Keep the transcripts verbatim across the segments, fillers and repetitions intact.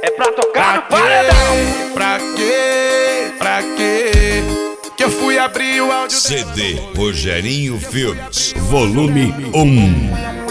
É pra tocar no paredão. Pra quê? Pra quê? Que eu fui abrir o áudio. C D Rogerinho Filmes, volume um.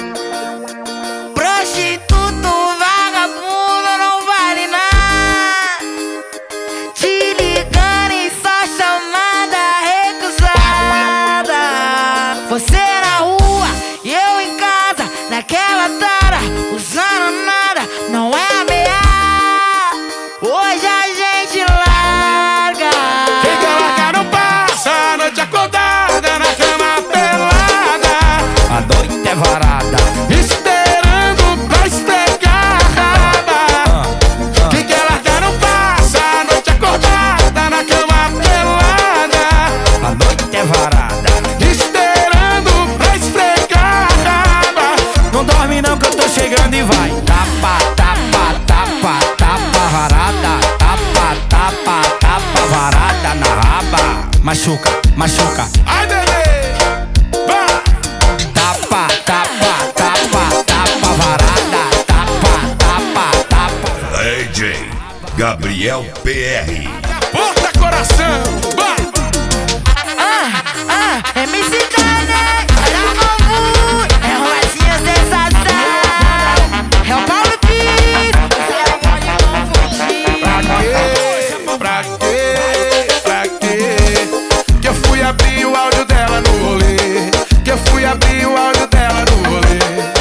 Prostituto, vagabundo, não vale nada. Te ligando e só chamada recusada. Você na rua e eu em casa, naquela tara, usando nada, não é ameaça. Hoje a gente larga. Quem quer largar não passa a noite acordada na cama pelada. A noite é varada, esperando pra esfregar a raba. Quem quer largar não passa a noite acordada na cama pelada. a noite é varada. Esperando pra esfregar a raba. Não dorme não que eu tô chegando e vai. Tapa, tapa, tapa, tapa varada. Tapa, tapa, tapa varada na raba. Machuca, machuca. Ai, bebê, vai. Tapa, tapa, tapa, tapa varada. Tapa, tapa, tapa. D J Gabriel P R. Porta coração, vai. Ah, ah, M C Dane, olha o novo, é o Rosinha sensação. É o Paulo Pires, você pode não fugir. Pra quê? Pra quê? Pra quê? Que eu fui abrir o áudio dela no rolê. Que eu fui abrir o áudio dela no rolê.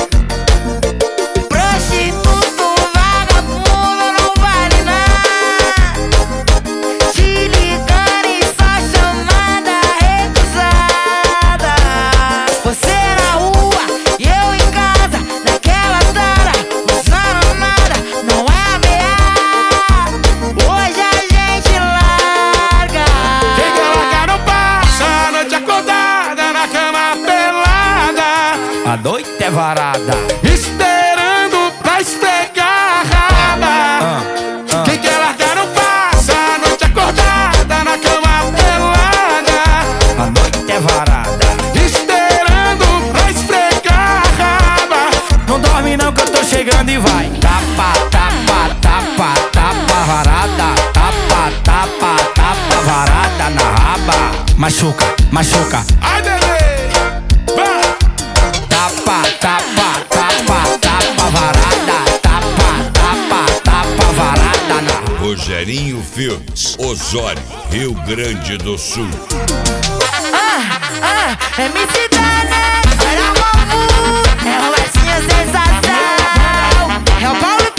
Prostituto, vagabundo, não vale nada. Te ligando e só chamada recusada. Você na rua e eu em casa, naquela tara, usando nada, não é ameaça. Hoje a gente larga. Quem quer largar não passa a noite acordada na cama pelada. A noite é varada. Esperando pra esfregar a raba. Ah, ah. Quem quer largar não passa a noite acordada na cama pelada. A noite é varada. Esperando pra esfregar a raba. Não dorme não que eu tô chegando e vai. Tapa, tapa, tapa, tapa varada. Tapa, tapa, tapa varada na raba. Machuca, machuca. Ai, bebê, vai. Tapa, tapa, tapa, tapa varada. Tapa, tapa, tapa varada na raba. Rogerinho Filmes, Osório, Rio Grande do Sul. Ah, ah, M C Dane, olha o novo, é o Rosinha sensação. É o Paulo